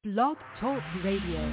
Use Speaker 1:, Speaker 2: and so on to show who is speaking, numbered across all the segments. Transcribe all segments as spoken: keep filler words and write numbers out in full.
Speaker 1: Blog Talk Radio.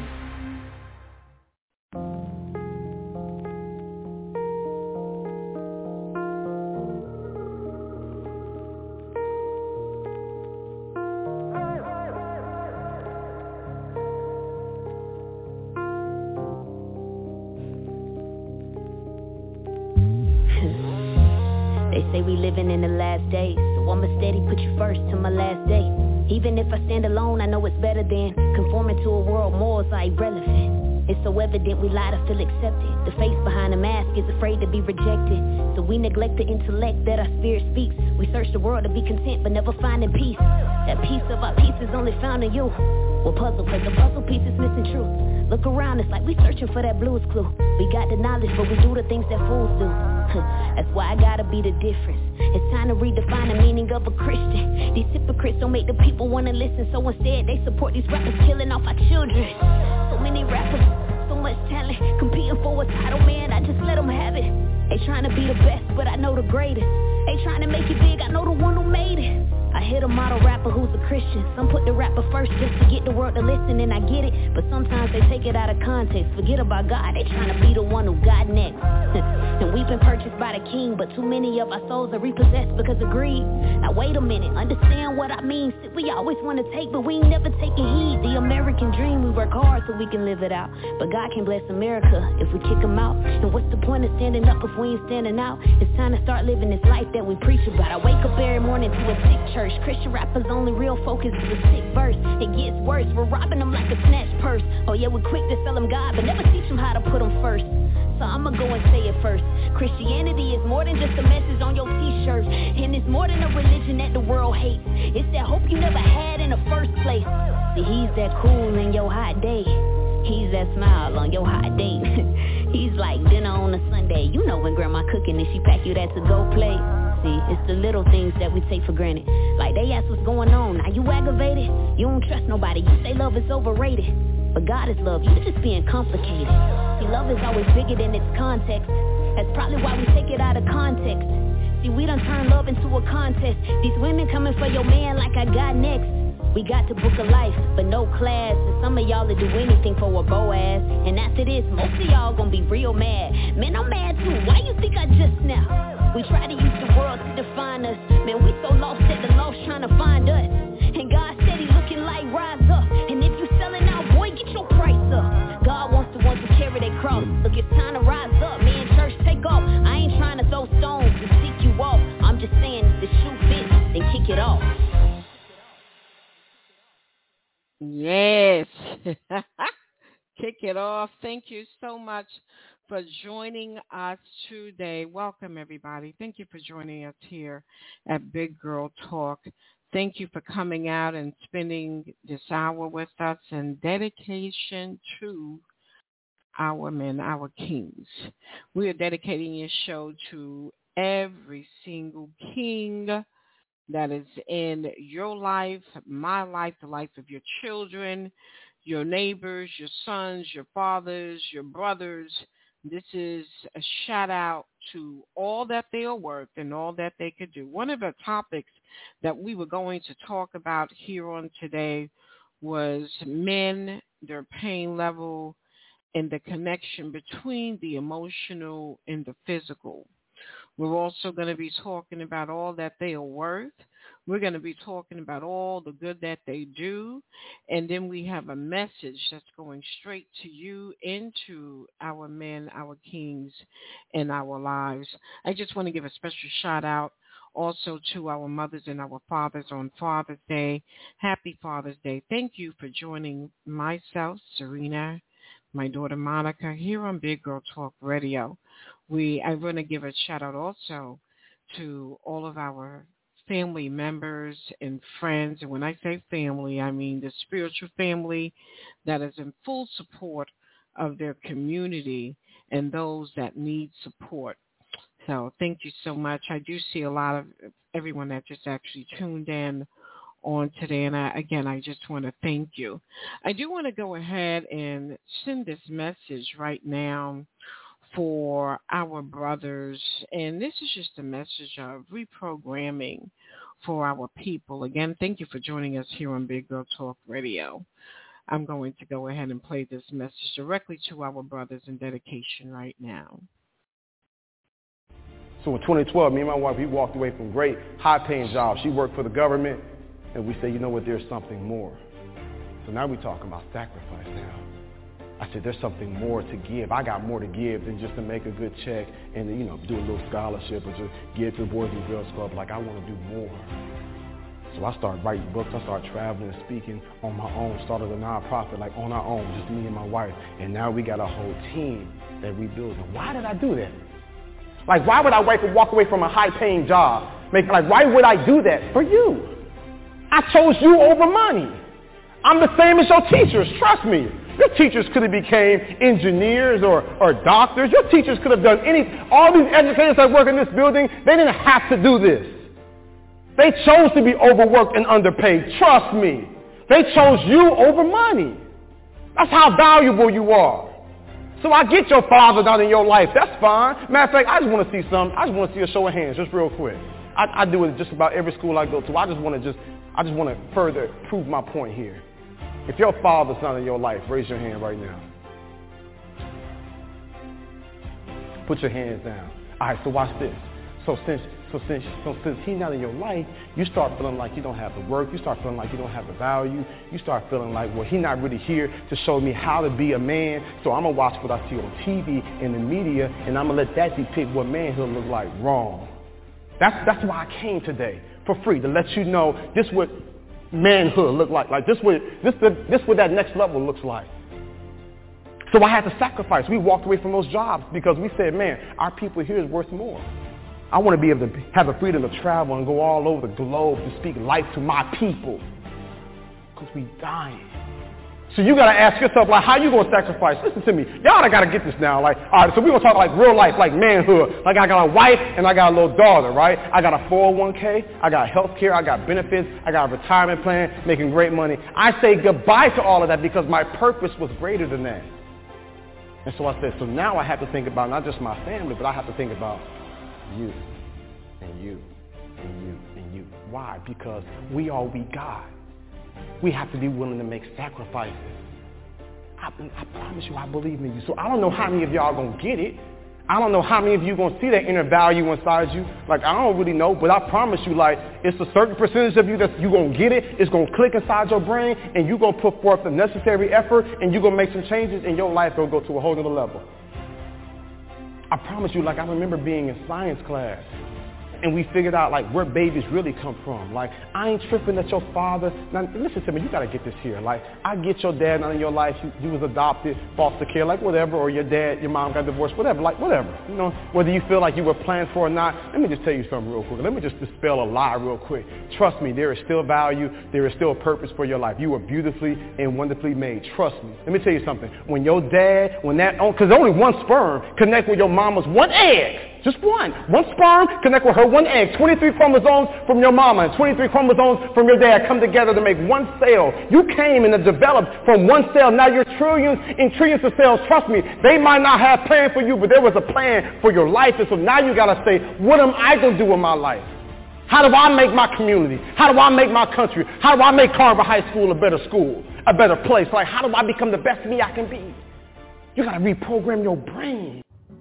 Speaker 2: They say we living in the last days, so I'ma steady put you first till my last day. Even if I stand alone, I know it's better than conforming to a world morals are irrelevant. It's so evident we lie to feel accepted. The face behind the mask is afraid to be rejected. So we neglect the intellect that our spirit speaks. We search the world to be content but never finding peace. That piece of our peace is only found in you. We're puzzled cause the puzzle piece is missing truth. Look around, it's like we searching for that blues clue. We got the knowledge but we do the things that fools do. That's why I gotta be the difference. It's time to redefine the meaning of a Christian. These hypocrites don't make the people wanna listen, so instead they support these rappers killing off our children. So many rappers, so much talent, competing for a title, man, I just let them have it. They trying to be the best, but I know the greatest. They trying to make it big, I know the one who made it. I hit a model rapper who's a Christian. Some put the rapper first just to get the world to listen, and I get it. But sometimes they take it out of context. Forget about God, they trying to be the one who got next. And we've been purchased by the king, but too many of our souls are repossessed because of greed. Now wait a minute, understand what I mean. See, we always want to take, but we ain't never taking heed. The American dream, we work hard so we can live it out. But God can bless America if we kick him out. And what's the point of standing up if we ain't standing out? It's time to start living this life that we preach about. I wake up every morning to a sick church. Christian rappers' only real focus is a sick verse. It gets worse, we're robbing them like a snatch purse. Oh yeah, we're quick to sell them God, but never teach them how to put them first. So I'ma go and say it first. Christianity is more than just a message on your t-shirt. And it's more than a religion that the world hates. It's that hope you never had in the first place. See, he's that cool in your hot day. He's that smile on your hot date. He's like dinner on a Sunday. You know when grandma cooking and she pack you that to-go plate. See, it's the little things that we take for granted. Like they ask what's going on, now you aggravated. You don't trust nobody, you say love is overrated. But God is love, you just being complicated. See, love is always bigger than its context. That's probably why we take it out of context. See, we done turned love into a contest. These women coming for your man like I got next. We got to book a life, but no class. And some of y'all will do anything for a Boaz. And after this, most of y'all gonna be real mad. Man, I'm mad too, why you think I just now? We try to use the world to define us. Man, we so lost that the lost trying to find us. And God said he looking like rise up. And if you selling out, boy, get your price up. God wants the ones who carry their cross. Look, it's time to rise up, man, church, take off. I ain't trying to throw stones to seek you off. I'm just saying if the shoe fits, then kick it off.
Speaker 3: Yes. Kick it off. Thank you so much for joining us today. Welcome, everybody. Thank you for joining us here at Big Girl Talk. Thank you for coming out and spending this hour with us in dedication to our men, our kings. We are dedicating this show to every single king that is in your life, my life, the life of your children, your neighbors, your sons, your fathers, your brothers. This is a shout out to all that they are worth and all that they could do. One of the topics that we were going to talk about here on today was men, their pain level, and the connection between the emotional and the physical. We're also going to be talking about all that they are worth. We're going to be talking about all the good that they do. And then we have a message that's going straight to you, into our men, our kings, and our lives. I just want to give a special shout out also to our mothers and our fathers on Father's Day. Happy Father's Day. Thank you for joining myself, Serena, my daughter Monica, here on Big Girl Talk Radio. We, I want to give a shout out also to all of our family members and friends. And when I say family, I mean the spiritual family that is in full support of their community and those that need support. So thank you so much. I do see a lot of everyone that just actually tuned in on today. And I, again, I just want to thank you. I do want to go ahead and send this message right now for our brothers. And this is just a message of reprogramming for our people. Again, thank you for joining us here on Big Girl Talk Radio. I'm going to go ahead and play this message directly to our brothers in dedication right now.
Speaker 4: So in twenty twelve, me and my wife, we walked away from great, high-paying jobs. She worked for the government, and we said, you know what, there's something more. So now we're talking about sacrifice now. I said, there's something more to give. I got more to give than just to make a good check and, you know, do a little scholarship or just give to the Boys and Girls Club. Like, I want to do more. So I started writing books. I started traveling and speaking on my own. Started a nonprofit, like, on our own, just me and my wife. And now we got a whole team that we build. And why did I do that? Like, why would I walk away from a high-paying job? Make, like, why would I do that? For you. I chose you over money. I'm the same as your teachers. Trust me. Your teachers could have became engineers or, or doctors. Your teachers could have done any, all these educators that work in this building, they didn't have to do this. They chose to be overworked and underpaid. Trust me. They chose you over money. That's how valuable you are. So I get your father not in your life. That's fine. Matter of fact, I just want to see some, I just want to see a show of hands, just real quick. I, I do it just about every school I go to. I just want to just, I just want to further prove my point here. If your father's not in your life, raise your hand right now. Put your hands down. All right, so watch this. So since so since so since he's not in your life, you start feeling like you don't have the work. You start feeling like you don't have the value. You start feeling like, well, he's not really here to show me how to be a man. So I'm gonna watch what I see on T V and the media, and I'm gonna let that depict what manhood looks like. Wrong. That's that's why I came today for free, to let you know this what manhood look like. Like this what this this what that next level looks like. So I had to sacrifice. We walked away from those jobs because we said, man, our people here is worth more. I want to be able to have the freedom to travel and go all over the globe to speak life to my people. Because we dying. So you got to ask yourself, like, how you going to sacrifice? Listen to me. Y'all got to get this now. Like, all right, so we're going to talk like real life, like manhood. Like I got a wife and I got a little daughter, right? I got a four oh one k. I got health care. I got benefits. I got a retirement plan, making great money. I say goodbye to all of that because my purpose was greater than that. And so I said, so now I have to think about not just my family, but I have to think about you and you and you and you. Why? Because we all we got. We have to be willing to make sacrifices. I, I promise you, I believe in you. So I don't know how many of y'all are going to get it. I don't know how many of you are going to see that inner value inside you. Like, I don't really know, but I promise you, like, it's a certain percentage of you that you're going to get it. It's going to click inside your brain, and you're going to put forth the necessary effort, and you're going to make some changes, and your life will go to a whole other level. I promise you, like, I remember being in science class, and we figured out, like, where babies really come from. Like, I ain't tripping that your father, now listen to me, you got to get this here. Like, I get your dad not in your life, you, you was adopted, foster care, like whatever, or your dad, your mom got divorced, whatever, like whatever. You know, whether you feel like you were planned for or not, let me just tell you something real quick. Let me just dispel a lie real quick. Trust me, there is still value, there is still a purpose for your life. You were beautifully and wonderfully made. Trust me. Let me tell you something. When your dad, when that, because only one sperm connect with your mama's one egg. Just one. One sperm connect with her one egg. twenty-three chromosomes from your mama and twenty-three chromosomes from your dad come together to make one cell. You came and developed from one cell. Now you're trillions and trillions of cells. Trust me, they might not have planned for you, but there was a plan for your life. And so now you got to say, what am I going to do with my life? How do I make my community? How do I make my country? How do I make Carver High School a better school, a better place? Like, how do I become the best me I can be? You got to reprogram your brain.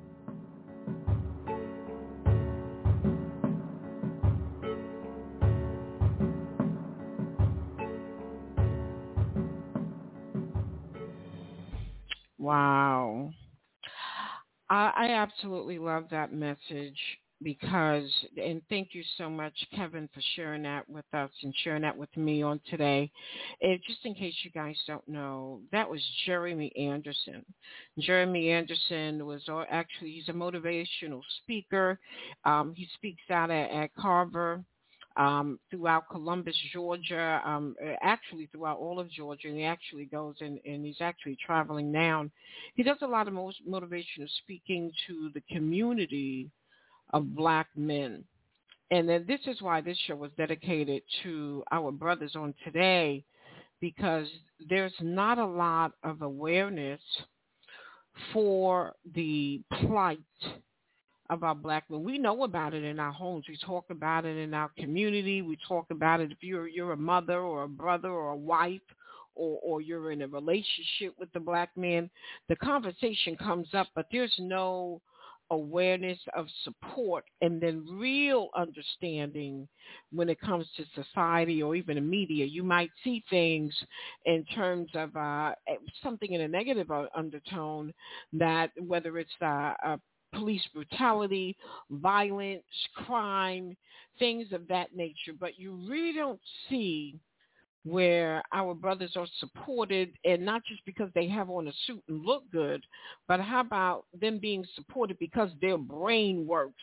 Speaker 3: Wow. I, I absolutely love that message because, and thank you so much, Kevin, for sharing that with us and sharing that with me on today. And just in case you guys don't know, that was Jeremy Anderson. Jeremy Anderson was actually, he's a motivational speaker. Um, he speaks out at, at Carver. Um, throughout Columbus, Georgia, um, actually throughout all of Georgia, and he actually goes and, and he's actually traveling now. He does a lot of most motivational speaking to the community of black men. And then this is why this show was dedicated to our brothers on today, because there's not a lot of awareness for the plight of our black men. We know about it in our homes. We talk about it in our community. We talk about it if you're you're a mother or a brother or a wife or, or you're in a relationship with the black man, the conversation comes up, but there's no awareness of support and then real understanding when it comes to society or even the media. You might see things in terms of uh, something in a negative undertone, that whether it's uh, a police brutality, violence, crime, things of that nature, but you really don't see where our brothers are supported, and not just because they have on a suit and look good, but how about them being supported because their brain works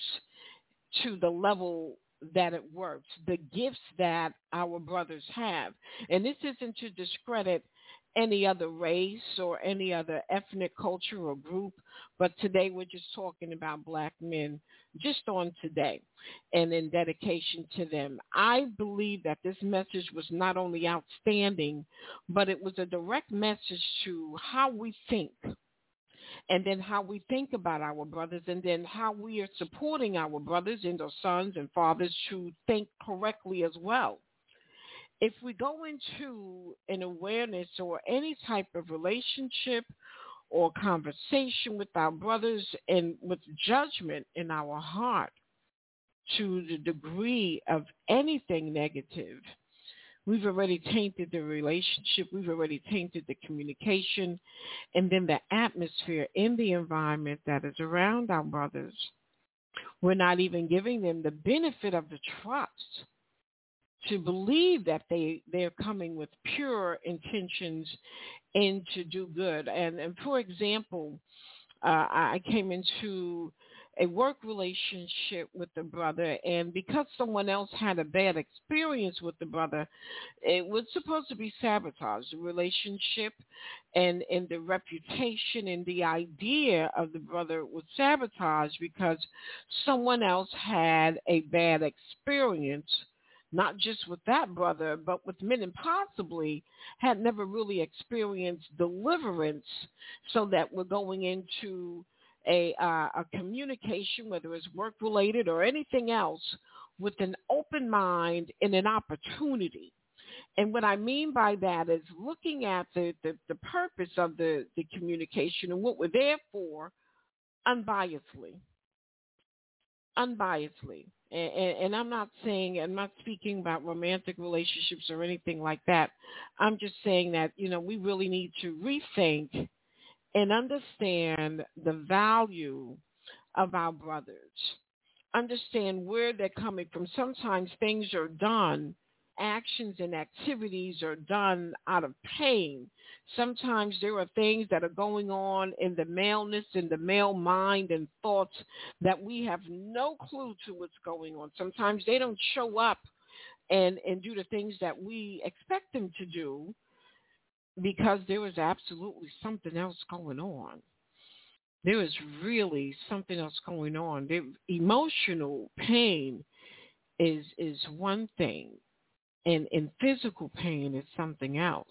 Speaker 3: to the level that it works, the gifts that our brothers have. And this isn't to discredit any other race or any other ethnic culture or group, but today we're just talking about black men, just on today, and in dedication to them. I believe that this message was not only outstanding, but it was a direct message to how we think, and then how we think about our brothers, and then how we are supporting our brothers and their sons and fathers to think correctly as well. If we go into an awareness or any type of relationship or conversation with our brothers and with judgment in our heart to the degree of anything negative, we've already tainted the relationship, we've already tainted the communication, and then the atmosphere in the environment that is around our brothers. We're not even giving them the benefit of the trust to believe that they, they're coming with pure intentions and to do good. And, and for example, uh, I came into a work relationship with the brother, and because someone else had a bad experience with the brother, it was supposed to be sabotaged, the relationship and, and the reputation and the idea of the brother was sabotaged because someone else had a bad experience, not just with that brother, but with men, and possibly had never really experienced deliverance, so that we're going into a, uh, a communication, whether it's work-related or anything else, with an open mind and an opportunity. And what I mean by that is looking at the, the, the purpose of the, the communication and what we're there for unbiasedly. Unbiasedly. And, and I'm not saying, I'm not speaking about romantic relationships or anything like that. I'm just saying that, you know, we really need to rethink and understand the value of our brothers. Understand where they're coming from. Sometimes things are done, actions and activities are done out of pain. Sometimes there are things that are going on in the maleness, in the male mind and thoughts that we have no clue to what's going on. Sometimes they don't show up and, and do the things that we expect them to do because there is absolutely something else going on. There is really something else going on. The emotional pain is is one thing, and, and physical pain is something else.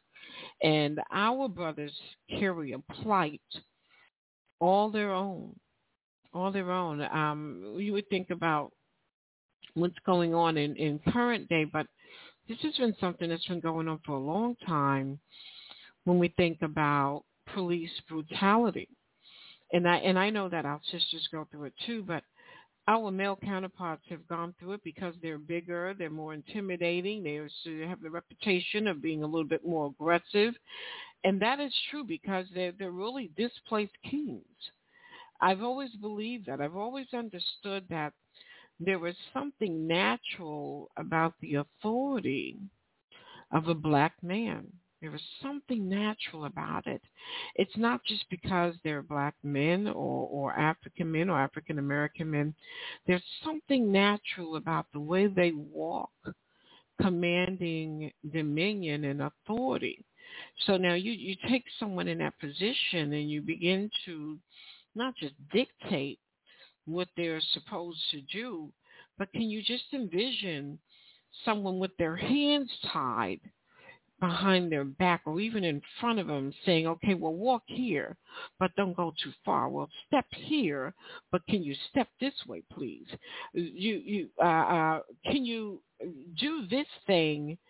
Speaker 3: And our brothers carry a plight all their own, all their own. Um, you would think about what's going on in, in current day, but this has been something that's been going on for a long time when we think about police brutality. And I and I know that our sisters go through it too, but our male counterparts have gone through it because they're bigger, they're more intimidating, they have the reputation of being a little bit more aggressive. And that is true because they're, they're really displaced kings. I've always believed that. I've always understood that there was something natural about the authority of a black man. There was something natural about it. It's not just because they're black men or, or African men or African-American men. There's something natural about the way they walk, commanding dominion and authority. So now you, you take someone in that position and you begin to not just dictate what they're supposed to do, but can you just envision someone with their hands tied behind their back or even in front of them saying, okay, well, walk here, but don't go too far. Well, step here, but can you step this way, please? You, you, uh, uh, can you do this thing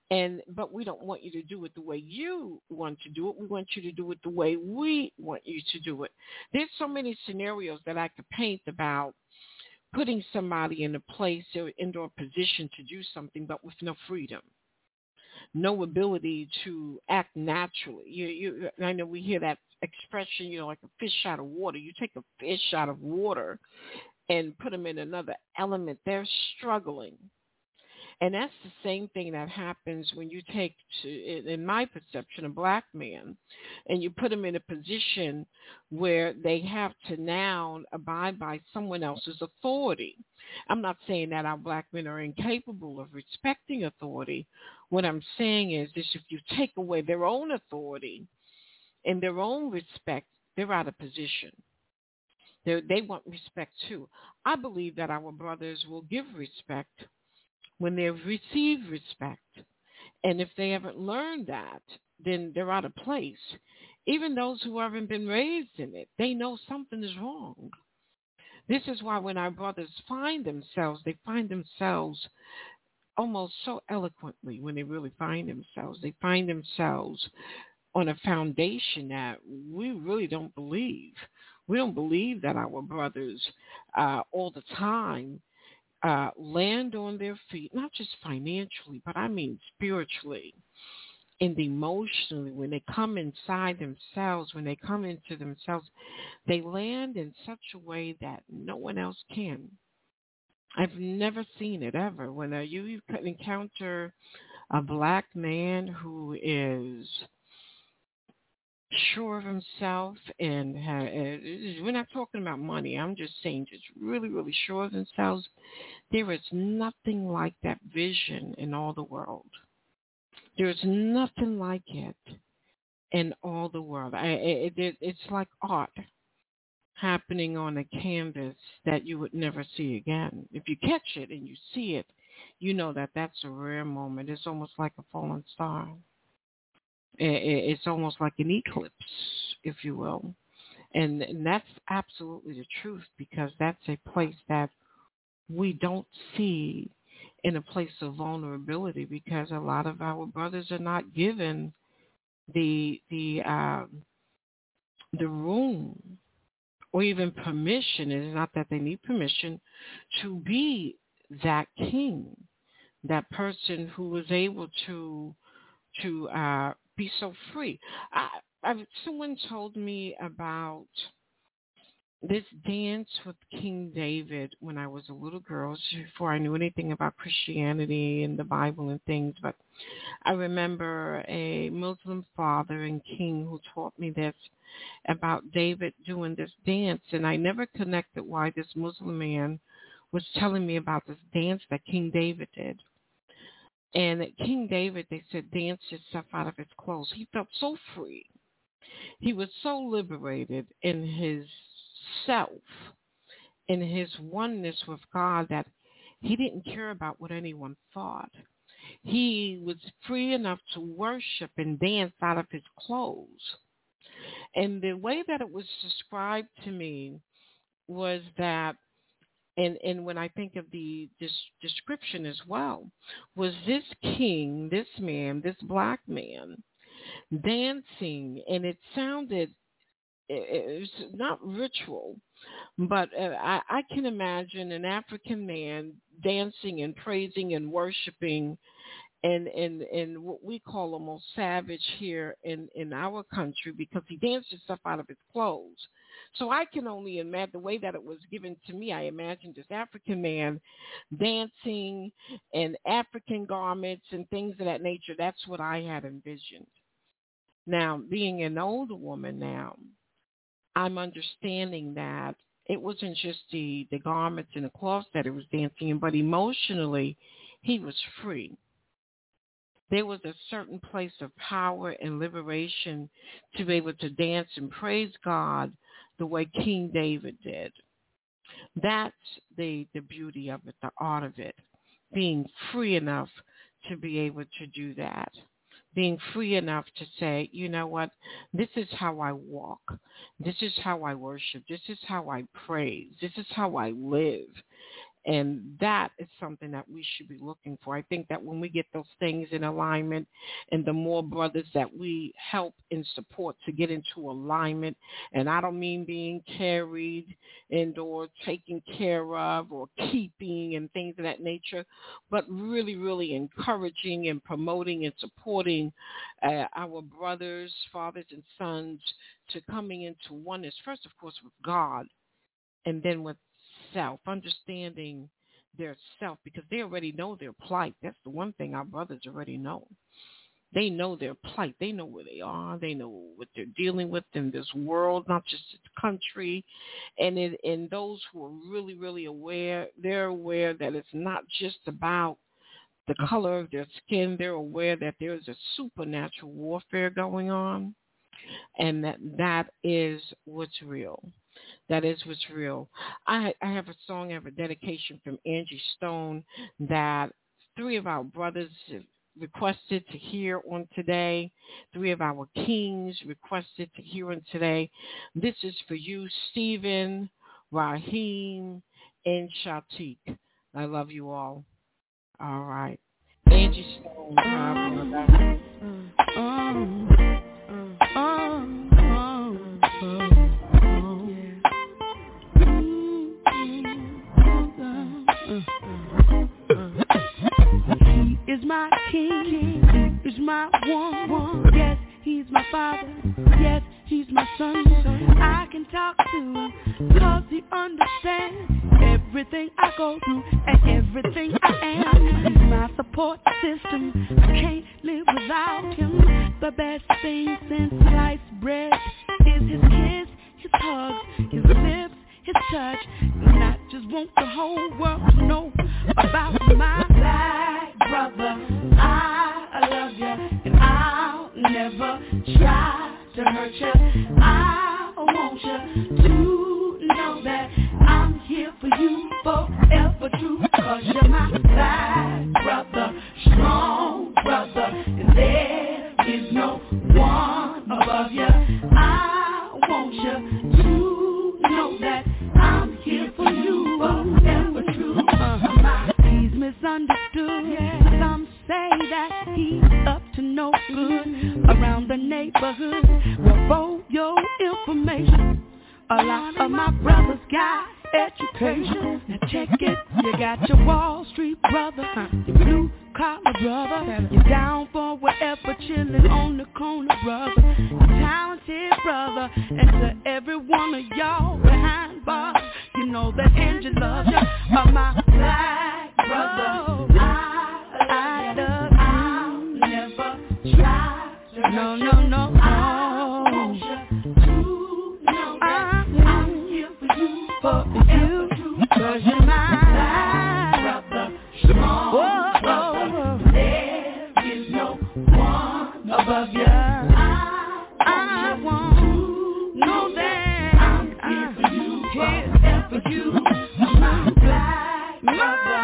Speaker 3: And but we don't want you to do it the way you want to do it. We want you to do it the way we want you to do it. There's so many scenarios that I could paint about putting somebody in a place or into a position to do something, but with no freedom, no ability to act naturally. You, you, I know we hear that expression, you know, like a fish out of water. You take a fish out of water and put them in another element, they're struggling. And that's the same thing that happens when you take, to, in my perception, a black man, and you put him in a position where they have to now abide by someone else's authority. I'm not saying that our black men are incapable of respecting authority. What I'm saying is this: if you take away their own authority and their own respect, they're out of position. They're, they want respect too. I believe that our brothers will give respect when they've received respect. And if they haven't learned that, then they're out of place. Even those who haven't been raised in it, they know something is wrong. This is why when our brothers find themselves, they find themselves almost so eloquently when they really find themselves. They find themselves on a foundation that we really don't believe. We don't believe that our brothers uh, all the time Uh, land on their feet, not just financially, but I mean spiritually and emotionally. When they come inside themselves, when they come into themselves, they land in such a way that no one else can. I've never seen it ever. When uh, you, you could encounter a black man who is sure of himself, and ha- we're not talking about money. I'm just saying just really, really sure of themselves. There is nothing like that vision in all the world. There is nothing like it in all the world. I, it, it, it's like art happening on a canvas that you would never see again. If you catch it and you see it, you know that that's a rare moment. It's almost like a fallen star. It's almost like an eclipse, if you will. And, and that's absolutely the truth, because that's a place that we don't see in a place of vulnerability, because a lot of our brothers are not given the the um, the room or even permission. It's not that they need permission to be that king, that person who was able to to uh, be so free. I, I, someone told me about this dance with King David when I was a little girl, before I knew anything about Christianity and the Bible and things. But I remember a Muslim father and king who taught me this about David doing this dance, and I never connected why this Muslim man was telling me about this dance that King David did. And King David, they said, danced himself out of his clothes. He felt so free. He was so liberated in his self, in his oneness with God, that he didn't care about what anyone thought. He was free enough to worship and dance out of his clothes. And the way that it was described to me was that, And, and when I think of the this description as well, was this king, this man, this black man, dancing, and it sounded, it was not ritual, but uh, I, I can imagine an African man dancing and praising and worshiping, and, and, and what we call almost savage here in, in our country, because he danced himself out of his clothes. So I can only imagine the way that it was given to me. I imagined this African man dancing in African garments and things of that nature. That's what I had envisioned. Now, being an older woman now, I'm understanding that it wasn't just the, the garments and the cloths that he was dancing in, but emotionally, he was free. There was a certain place of power and liberation to be able to dance and praise God the way King David did. That's the, the beauty of it, the art of it, being free enough to be able to do that, being free enough to say, you know what, this is how I walk, this is how I worship, this is how I praise, this is how I live. And that is something that we should be looking for. I think that when we get those things in alignment, and the more brothers that we help and support to get into alignment, and I don't mean being carried and or taken care of or keeping and things of that nature, but really, really encouraging and promoting and supporting uh, our brothers, fathers, and sons to coming into oneness, first, of course, with God, and then with self, understanding their self, because they already know their plight. That's the one thing our brothers already know. They know their plight. They know where they are. They know what they're dealing with in this world, not just the country. And in, in those who are really, really aware, they're aware that it's not just about the color of their skin. They're aware that there's a supernatural warfare going on, and that that is what's real. That is what's real. I, I have a song, I have a dedication from Angie Stone that three of our brothers have requested to hear on today. Three of our kings requested to hear on today. This is for you, Stephen, Raheem, and Shatik. I love you all. All right. Angie Stone. Uh, um, um, um,
Speaker 5: He is my king, he is my one, one. Yes, he's my father, yes, he's my son. I can talk to him, cause he understands everything I go through and everything I am. He's my support system, I can't live without him. The best thing since sliced bread is his kiss, his hugs, his lips, his touch. And I just want the whole world to know about my black brother. I love you, and I'll never try to hurt you. I want you to know that I'm here for you forever true, cause you're my black brother, strong brother, and there is no one above you. I want you to know that I'm here for you forever true. Uh-huh. He's misunderstood. Yeah. Some say that he's up to no good around the neighborhood. Well, for your information, a lot of my brothers got education. Now check it, you got your Wall Street brother, your blue collar brother, you're down for whatever, chilling on the corner brother, your talented brother, and to every one of y'all behind bars, you know that Angie loves you, are my black brother. I, I love you. I'll never try to hurt no, no, no, no. I want you to know that I'm here for you, for you, cause you're my brother, strong brother. There is no one above you. I, I want to know that I'm here for you, here for you, my black brother.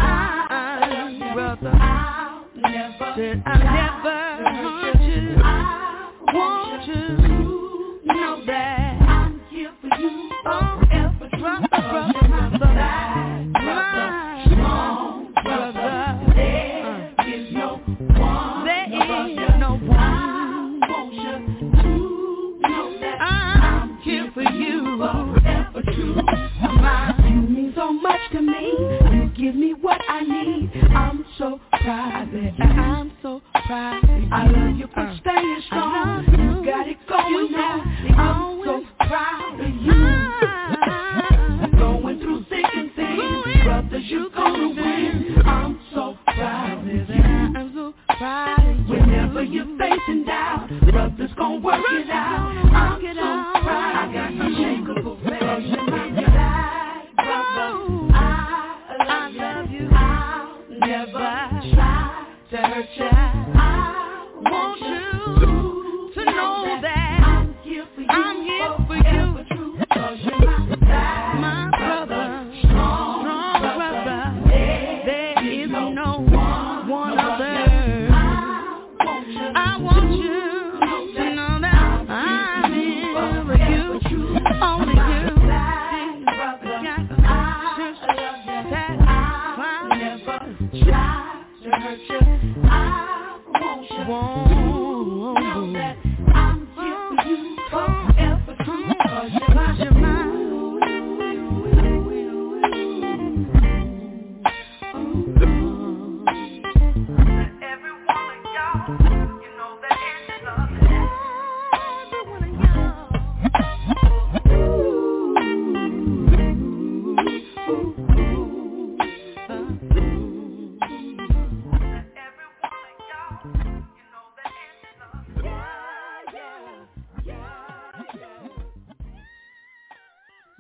Speaker 5: My brother, I'll never, I'll never hurt you. I want you to know that I'm here for you forever, brother, brother, my black brother, strong brother. There is no one, there is no one. I want you to know that I'm here for you forever true. My, you mean so much to me. You give me what I need. I'm so proud that I'm so proud. I love you for staying strong. You got it going now. I'm so proud of you. Going through thick and thin, brothers, you gonna win. I'm so proud of you. I'm so proud of you. Whenever you're facing down, brothers gonna work it out. I'm so proud. I got unshakable faith. Never try to hurt you. I want you to know that I'm here for you, I'm here for you, cause you're my black, my brother, strong, strong brother. There is no one other. I want you to know that I'm here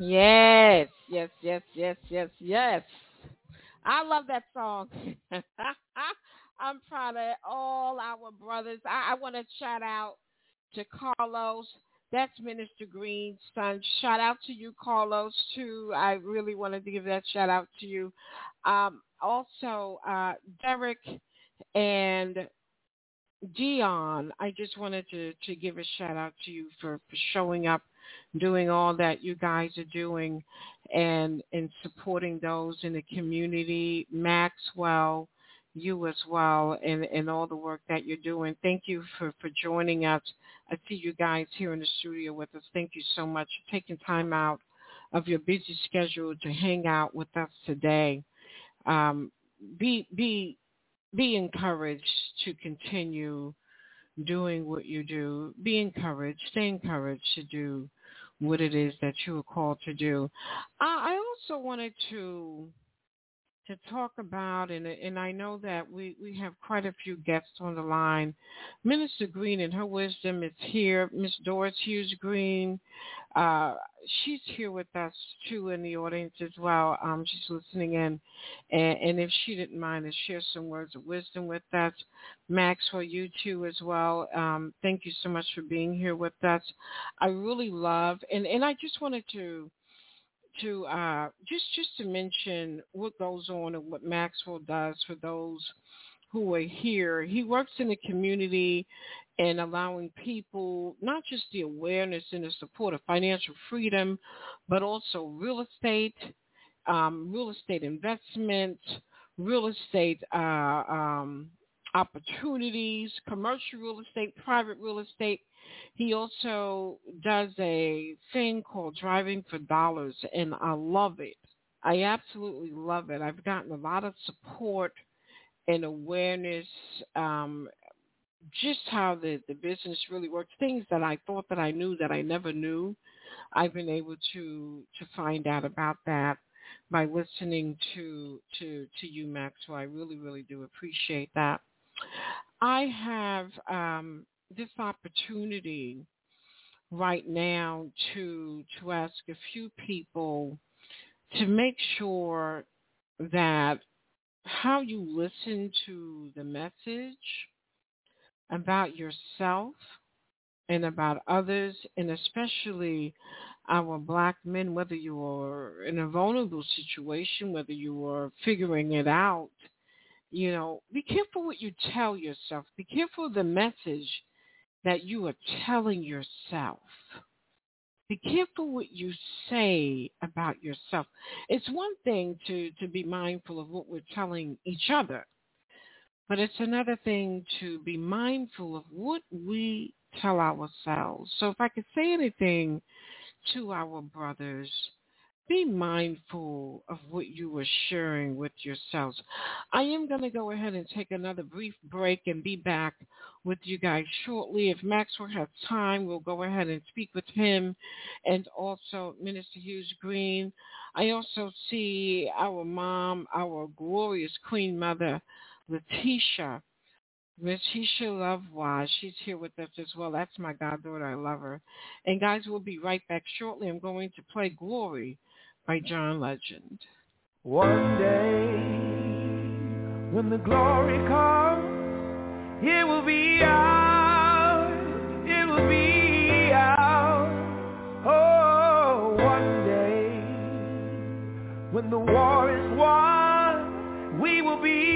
Speaker 3: Yes, yes, yes, yes, yes, yes. I love that song. I'm proud of all our brothers. I, I want to shout out to Carlos. That's Minister Green's son. Shout out to you, Carlos, too. I really wanted to give that shout out to you. Um, also, uh, Derek and Dion, I just wanted to, to give a shout out to you for, for showing up, doing all that you guys are doing, and and supporting those in the community. Maxwell, you as well, and, and all the work that you're doing. Thank you for, for joining us. I see you guys here in the studio with us. Thank you so much for taking time out of your busy schedule to hang out with us today. Um, be be be encouraged to continue doing what you do. Be encouraged. Stay encouraged to do what it is that you are called to do. Uh, I also wanted to to talk about, and and I know that we, we have quite a few guests on the line. Minister Green and her wisdom is here. Miss Doris Hughes Green, uh, she's here with us too in the audience as well. Um, she's listening in, and, and if she didn't mind to share some words of wisdom with us. Maxwell, you too as well. Um, thank you so much for being here with us. I really love, and, and I just wanted to to uh, just just to mention what goes on and what Maxwell does for those who are here. He works in the community and allowing people not just the awareness and the support of financial freedom, but also real estate, um, real estate investment, real estate uh, um, opportunities, commercial real estate, private real estate. He also does a thing called Driving for Dollars, and I love it. I absolutely love it. I've gotten a lot of support and awareness, um, just how the, the business really works, things that I thought that I knew that I never knew. I've been able to to find out about that by listening to to to you, Max. So I really, really do appreciate that. I have um, this opportunity right now to to ask a few people to make sure that how you listen to the message about yourself and about others, and especially our black men, whether you are in a vulnerable situation, whether you are figuring it out, you know, be careful what you tell yourself. Be careful of the message that you are telling yourself. Be careful what you say about yourself. It's one thing to, to be mindful of what we're telling each other, but it's another thing to be mindful of what we tell ourselves. So if I could say anything to our brothers, be mindful of what you are sharing with yourselves. I am going to go ahead and take another brief break and be back with you guys shortly. If Maxwell has time, we'll go ahead and speak with him and also Minister Hughes Green. I also see our mom, our glorious Queen Mother, Letitia. Letitia Lovewise, she's here with us as well. That's my goddaughter. I love her. And guys, we'll be right back shortly. I'm going to play Glory by John Legend.
Speaker 6: One day, when the glory comes, it will be ours, it will be ours. Oh, one day, when the war is won, we will be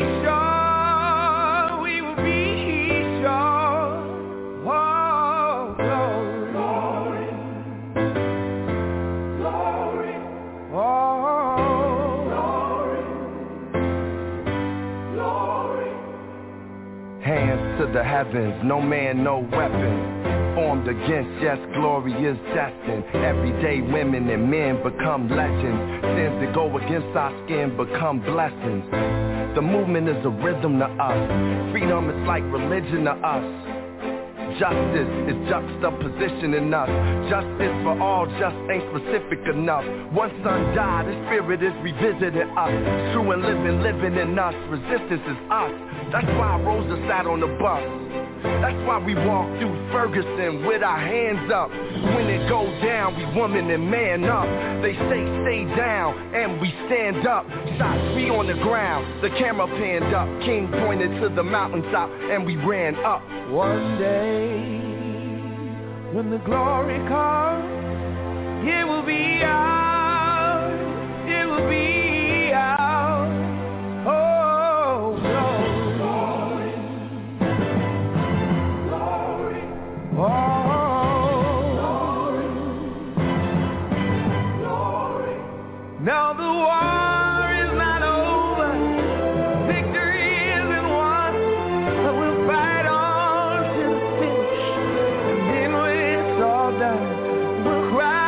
Speaker 6: sure, we will be sure. Oh, glory, glory, glory. Oh, glory, glory. Hands to the heavens, no man, no weapon formed against, yes, glory is destined. Everyday women and men become legends. Sins that go against our skin become blessings. The movement is a rhythm to us. Freedom is like religion to us. Justice is juxtapositioning us. Justice for all just ain't specific enough. One son died, his spirit is revisiting us. True and living, living in us. Resistance is us. That's why Rosa sat on the bus. That's why we walk through Ferguson with our hands up. When it goes down, we woman and man up. They say stay down, and we stand up. Shots be on the ground, the camera panned up. King pointed to the mountaintop, and we ran up.
Speaker 5: One day, when the glory comes, it will be ours, it will be ours. Oh, glory, glory, glory. Oh, glory, glory. Now the war is not over, victory isn't won, but we'll fight on to the finish, and then when it's all done, we'll cry.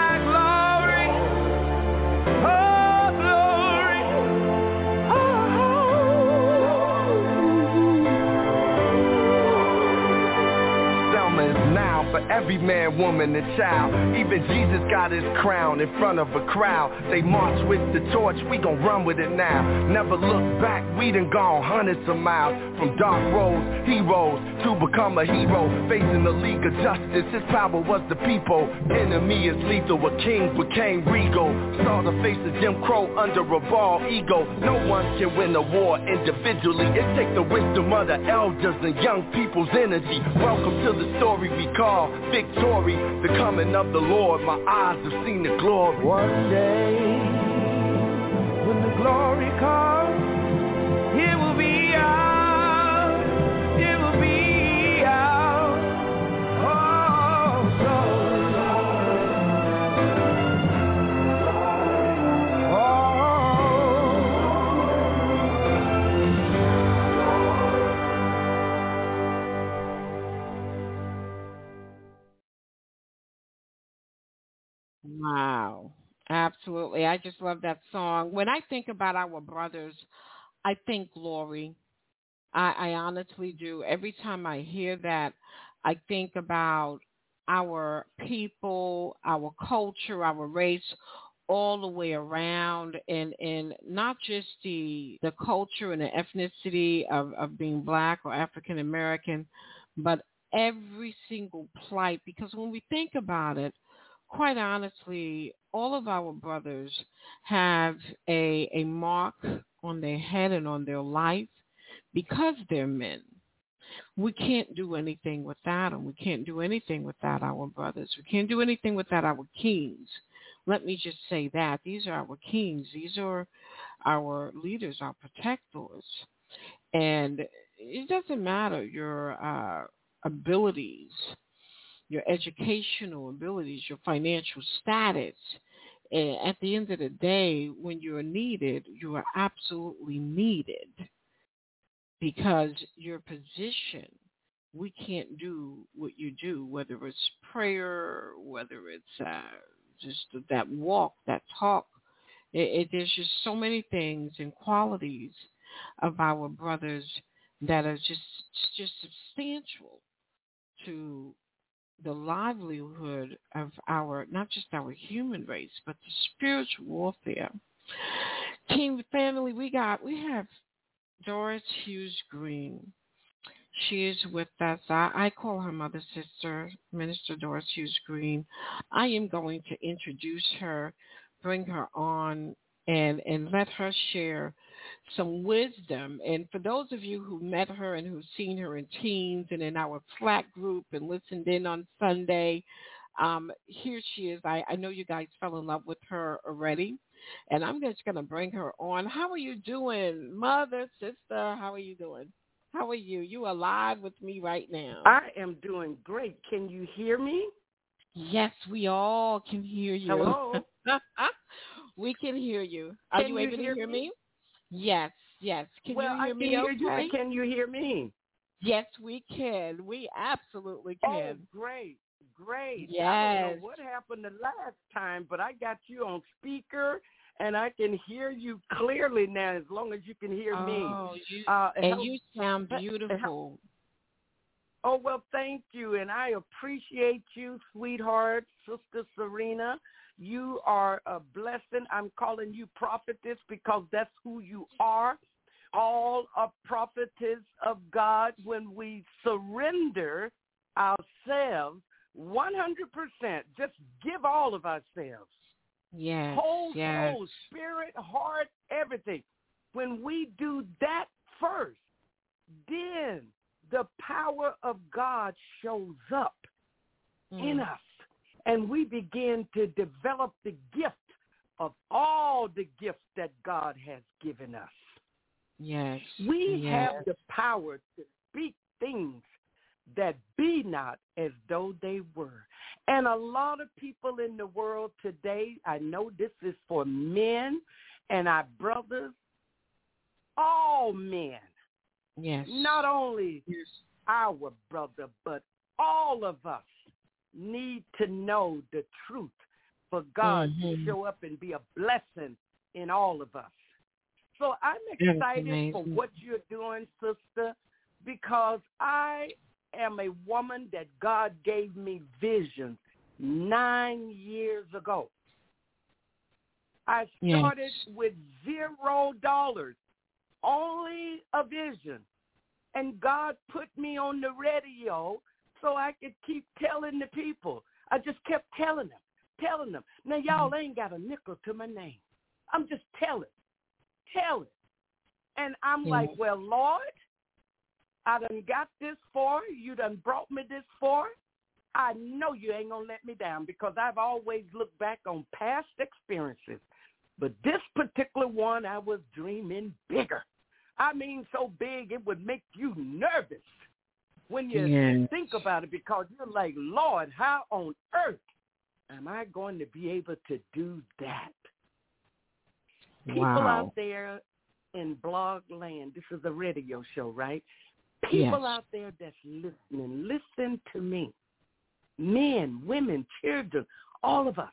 Speaker 6: For every man, woman, and child. Even Jesus got his crown in front of a crowd. They march with the torch, we gon' run with it now. Never look back, we done gone hundreds of miles. From dark roads, heroes, to become a hero. Facing the League of Justice, his power was the people. Enemy is lethal, a king became regal. Saw the face of Jim Crow under a bald ego. No one can win a war individually. It takes the wisdom of the elders and young people's energy. Welcome to the story we call victory, the coming of the Lord. My eyes have seen the glory.
Speaker 5: One day, when the glory comes, it will be ours, it will be ours. Oh, glory,
Speaker 3: Wow. Absolutely. I just love that song. When I think about our brothers, I think glory. I, I honestly do. Every time I hear that, I think about our people, our culture, our race, all the way around, and, and not just the the culture and the ethnicity of, of being Black or African American, but every single plight. Because when we think about it, quite honestly, all of our brothers have a a mark on their head and on their life because they're men. We can't do anything without them. We can't do anything without our brothers. We can't do anything without our kings. Let me just say that. These are our kings. These are our leaders, our protectors. And it doesn't matter your uh, abilities, your educational abilities, your financial status. At the end of the day, when you're needed, you are absolutely needed because your position, we can't do what you do, whether it's prayer, whether it's uh, just that walk, that talk. It, it, there's just so many things and qualities of our brothers that are just just substantial to the livelihood of our, not just our human race, but the spiritual warfare. King family, we got, we have Doris Hughes Green. She is with us. I, I call her mother sister, Minister Doris Hughes Green. I am going to introduce her, bring her on, and, and let her share some wisdom. And for those of you who met her and who've seen her in Teens and in our Slack group and listened in on Sunday, um, here she is. I, I know you guys fell in love with her already, and I'm just going to bring her on. How are you doing, mother, sister? How are you doing? How are you? You are live with me right now.
Speaker 7: I am doing great. Can you hear me?
Speaker 3: Yes, we all can hear you.
Speaker 7: Hello?
Speaker 3: We can hear you. Are
Speaker 7: Can
Speaker 3: you able
Speaker 7: you hear
Speaker 3: to hear me?
Speaker 7: me?
Speaker 3: Yes, yes. Can
Speaker 7: well,
Speaker 3: you hear
Speaker 7: I
Speaker 3: me
Speaker 7: can
Speaker 3: okay?
Speaker 7: hear you. Can you hear me?
Speaker 3: Yes, we can. We absolutely
Speaker 7: Oh,
Speaker 3: can.
Speaker 7: great, great.
Speaker 3: Yes.
Speaker 7: I don't know what happened the last time, but I got you on speaker, and I can hear you clearly now as long as you can hear
Speaker 3: oh,
Speaker 7: me.
Speaker 3: You,
Speaker 7: uh,
Speaker 3: and
Speaker 7: help,
Speaker 3: you sound beautiful.
Speaker 7: Oh, well, thank you, and I appreciate you, sweetheart, Sister Serena. You are a blessing. I'm calling you prophetess because that's who you are. all are prophetess of God when we surrender ourselves one hundred percent. Just give all of ourselves.
Speaker 3: Yes.
Speaker 7: Whole
Speaker 3: yes.
Speaker 7: soul, spirit, heart, everything. When we do that first, then the power of God shows up mm. in us, and we begin to develop the gift of all the gifts that God has given us.
Speaker 3: Yes.
Speaker 7: We
Speaker 3: yes.
Speaker 7: have the power to speak things that be not as though they were. And a lot of people in the world today, I know this is for men and our brothers, all men.
Speaker 3: Yes.
Speaker 7: Not only
Speaker 3: yes.
Speaker 7: our brother, but all of us need to know the truth for God mm-hmm. to show up and be a blessing in all of us. So I'm excited for what you're doing, sister, because I am a woman that God gave me vision nine years ago. I started yes. with zero dollars, only a vision. And God put me on the radio so I could keep telling the people. I just kept telling them, telling them. Now, y'all ain't got a nickel to my name. I'm just telling, telling. And I'm yeah. like, well, Lord, I done got this far. You done brought me this far. I know you ain't going to let me down because I've always looked back on past experiences. But this particular one, I was dreaming bigger. I mean, so big it would make you nervous when you yes. think about it because you're like, Lord, how on earth am I going to be able to do that? People
Speaker 3: wow.
Speaker 7: out there in blog land, this is a radio show, right? People
Speaker 3: yes.
Speaker 7: out there that's listening, listen to me. Men, women, children, all of us.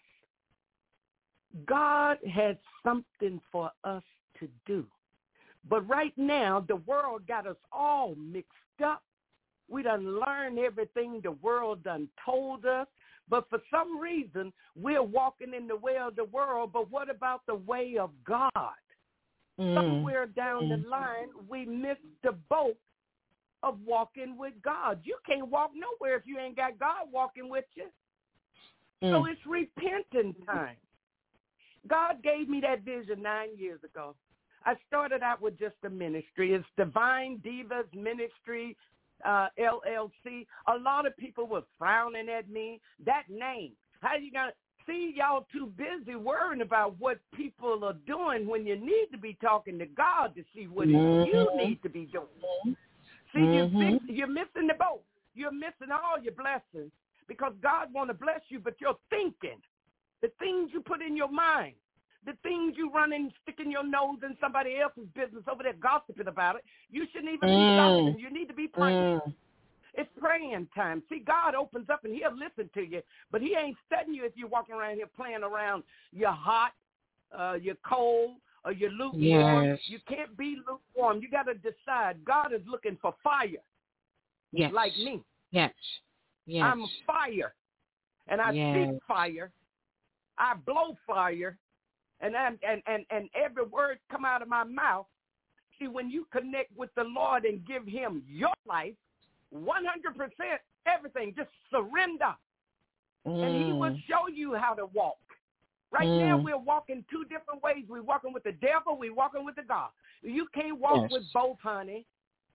Speaker 7: God has something for us to do. But right now, the world got us all mixed up. We done learned everything the world done told us. But for some reason, we're walking in the way of the world. But what about the way of God? Mm. Somewhere down mm. the line, we missed the boat of walking with God. You can't walk nowhere if you ain't got God walking with you. Mm. So it's repenting time. God gave me that vision nine years ago. I started out with just a ministry. It's Divine Divas Ministry, uh, L L C. A lot of people were frowning at me. That name. How you going to see y'all too busy worrying about what people are doing when you need to be talking to God to see what mm-hmm. you need to be doing. See, mm-hmm. you're, fix, you're missing the boat. You're missing all your blessings because God want to bless you, but you're thinking. The things you put in your mind, the things you run and sticking your nose in somebody else's business over there gossiping about it, you shouldn't even mm. be gossiping. You need to be praying. Mm. It's praying time. See, God opens up and he'll listen to you, but he ain't studying you if you're walking around here playing around. You're hot, uh, you're cold, or you're lukewarm. Yes. You can't be lukewarm. You got to decide. God is looking for fire.
Speaker 3: Yes.
Speaker 7: Like me.
Speaker 3: Yes. Yes.
Speaker 7: I'm fire, and I
Speaker 3: yes.
Speaker 7: speak fire. I blow fire, and, I'm, and and and every word come out of my mouth. See, when you connect with the Lord and give him your life, one hundred percent, everything, just surrender, mm. and he will show you how to walk. Right mm. now, we're walking two different ways. We're walking with the devil. We're walking with the God. You can't walk yes. with both, honey.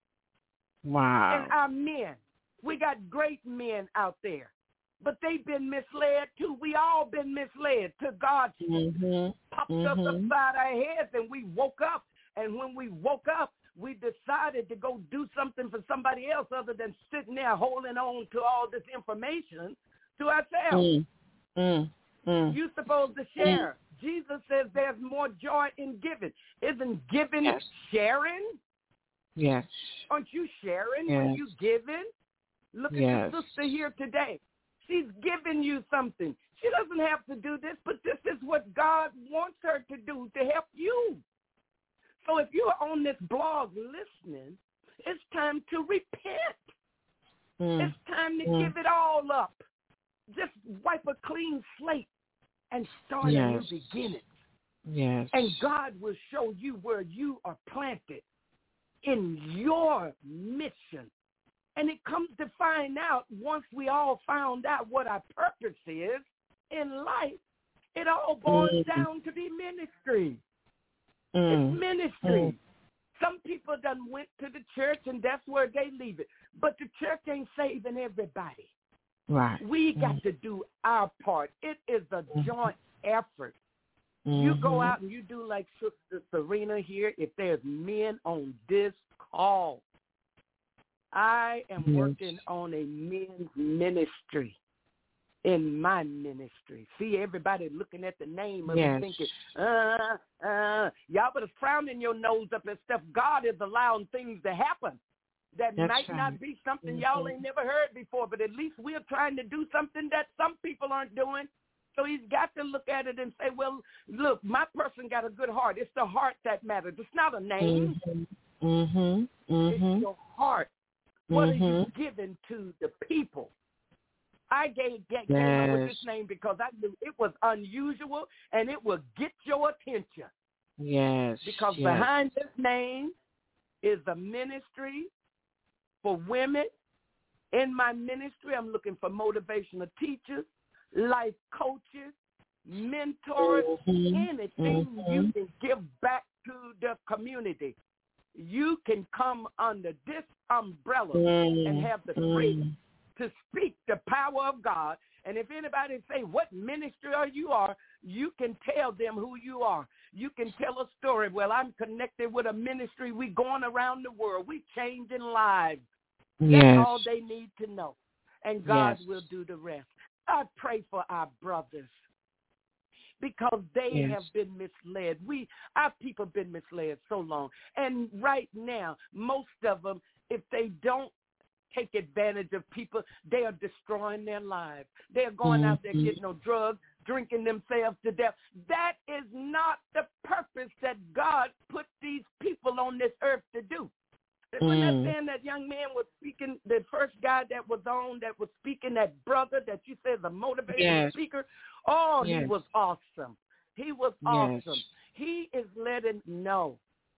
Speaker 3: Wow.
Speaker 7: And our men, we got great men out there. But they've been misled, too. We all been misled to God. Mm-hmm. Popped mm-hmm. us upside our heads, and we woke up. And when we woke up, we decided to go do something for somebody else other than sitting there holding on to all this information to ourselves.
Speaker 3: Mm. Mm. Mm.
Speaker 7: You're supposed to share. Mm. Jesus says there's more joy in giving. Isn't giving yes. sharing?
Speaker 3: Yes.
Speaker 7: Aren't you sharing
Speaker 3: yes.
Speaker 7: when you giving? Look
Speaker 3: yes.
Speaker 7: at the sister here today. She's giving you something. She doesn't have to do this, but this is what God wants her to do to help you. So if you're on this blog listening, it's time to repent. Mm. It's time to mm. give it all up. Just wipe a clean slate and start
Speaker 3: yes.
Speaker 7: a new beginning.
Speaker 3: Yes.
Speaker 7: And God will show you where you are planted in your mission. And it comes to find out, once we all found out what our purpose is in life, it all boils mm. down to be ministry. Mm. It's ministry. Mm. Some people done went to the church and that's where they leave it. But the church ain't saving everybody.
Speaker 3: Right.
Speaker 7: We got mm. to do our part. It is a joint effort. Mm-hmm. You go out and you do like Sister Serena here. If there's men on this call, I am yes. working on a men's ministry in my ministry. See, everybody looking at the name of yes. it thinking, uh, uh, y'all better frowning your nose up and stuff. God is allowing things to happen that That's might right. not be something mm-hmm. y'all ain't never heard before, but at least we're trying to do something that some people aren't doing. So he's got to look at it and say, well, look, my person got a good heart. It's the heart that matters. It's not a name.
Speaker 3: Mm-hmm. Mm-hmm. Mm-hmm.
Speaker 7: It's your heart. What mm-hmm. are you giving to the people? I gave, gave, yes. came up with this name because I knew it was unusual and it will get your attention.
Speaker 3: Yes.
Speaker 7: Because
Speaker 3: yes.
Speaker 7: behind this name is a ministry for women. In my ministry, I'm looking for motivational teachers, life coaches, mentors, mm-hmm. anything mm-hmm. you can give back to the community. You can come under this umbrella mm-hmm. and have the freedom to speak the power of God. And if anybody say, what ministry are you are, you can tell them who you are. You can tell a story. Well, I'm connected with a ministry. We going around the world. We changing lives.
Speaker 3: Yes.
Speaker 7: That's all they need to know. And God
Speaker 3: yes.
Speaker 7: will do the rest. I pray for our brothers because they
Speaker 3: yes.
Speaker 7: have been misled. We, our people have been misled so long. And right now, most of them, if they don't take advantage of people, they are destroying their lives. They're going mm-hmm. out there getting no drugs, drinking themselves to death. That is not the purpose that God put these people on this earth to do. Mm. When that man, that young man was speaking, the first guy that was on, that was speaking, that brother that you said, the motivated
Speaker 3: yes.
Speaker 7: speaker, oh,
Speaker 3: yes.
Speaker 7: he was awesome. He was
Speaker 3: yes.
Speaker 7: awesome. He is letting know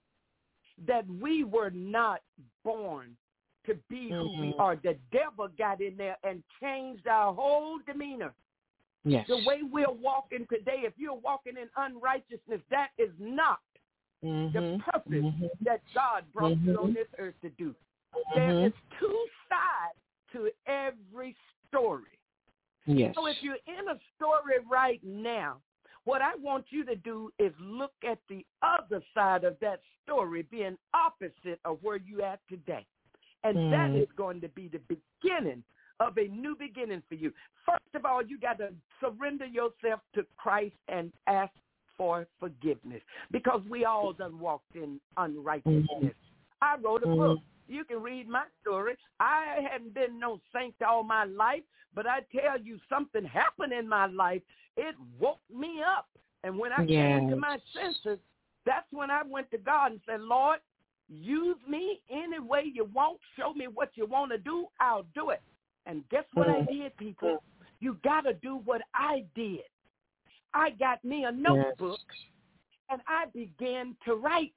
Speaker 7: that we were not born to be who mm-hmm. we are. The devil got in there and changed our whole demeanor.
Speaker 3: Yes.
Speaker 7: The way we're walking today, if you're walking in unrighteousness, that is not
Speaker 3: mm-hmm.
Speaker 7: the purpose
Speaker 3: mm-hmm.
Speaker 7: that God brought
Speaker 3: mm-hmm.
Speaker 7: you on this earth to do.
Speaker 3: Mm-hmm.
Speaker 7: There is two sides to every story.
Speaker 3: Yes.
Speaker 7: So if you're in a story right now, what I want you to do is look at the other side of that story being opposite of where you at today. And mm. that is going to be the beginning of a new beginning for you. First of all, you got to surrender yourself to Christ and ask for forgiveness because we all done walked in unrighteousness. Mm-hmm. I wrote a mm-hmm. book. You can read my story. I hadn't been no saint all my life, but I tell you, something happened in my life. It woke me up. And when I yes. came to my senses, that's when I went to God and said, Lord, use me any way you want. Show me what you want to do. I'll do it. And guess what mm-hmm. I did, people? You got to do what I did. I got me a notebook, yes. and I began to write.